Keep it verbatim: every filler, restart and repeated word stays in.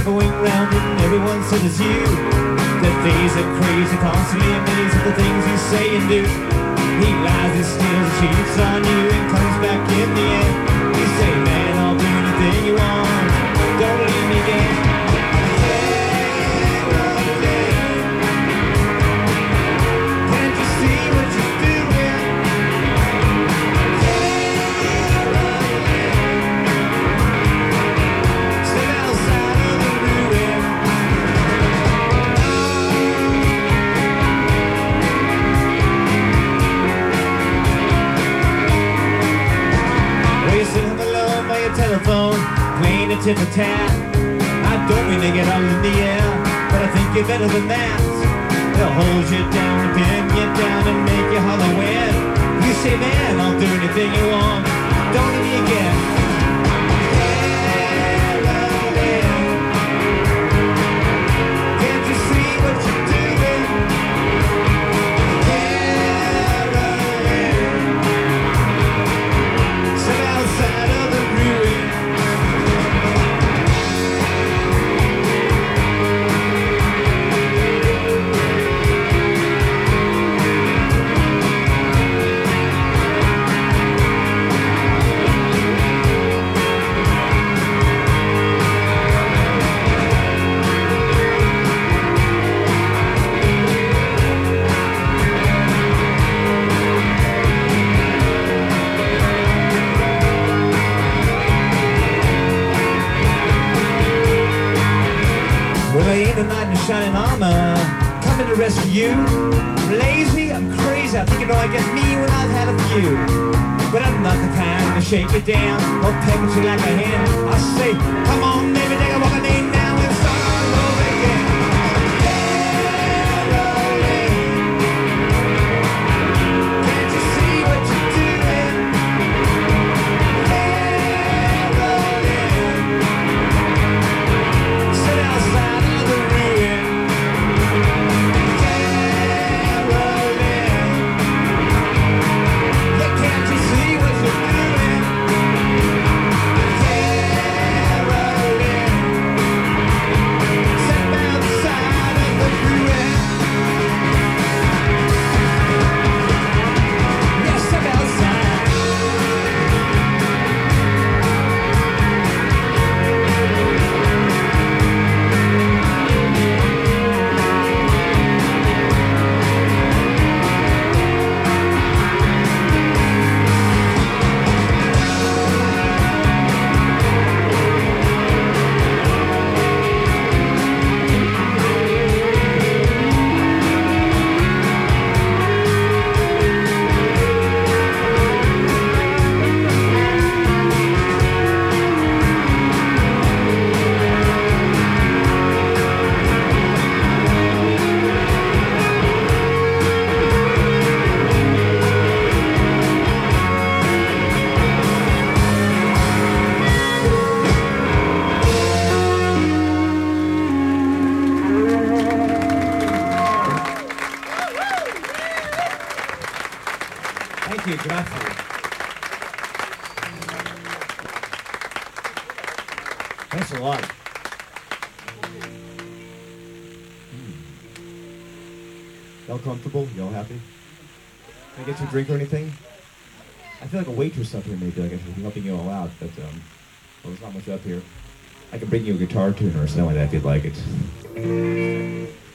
going round and everyone says it's you. That things are crazy, constantly amazed at the things you say and do. He lies, he steals, and cheats on you and comes back in the end. You say, man, I'll do anything you want, don't leave me again. Can't you see what you're doing? Sit outside of the ruin. Wasting alone by your telephone, playing a tip of tat. I don't mean to get all in the air, but I think you're better than that. They'll hold you down, pin you down, and make you hollow in. You say, man, I'll do anything you want, don't let me again. Can't you see what you're doing? Sit outside of the ruin. Well, I ain't a knight in shining armor, coming to rescue you. I'm lazy, I'm crazy, I think you know I get me when I've had a few. But I'm not the kind to shake you down or peck at you like a hen. I say, come on, baby, take a walk with me now and start all over again. Can't you see what you're doing? Sit outside of the ruin. Yeah, can't you see what you're doing? Sit outside of the ruin. Yeah, sit outside. Thank you, grazie. Thanks a lot. Y'all comfortable? Y'all happy? Can I get you a drink or anything? I feel like a waitress up here maybe, like I should be helping you all out, but um, well, there's not much up here. I can bring you a guitar tuner or something like that if you'd like it.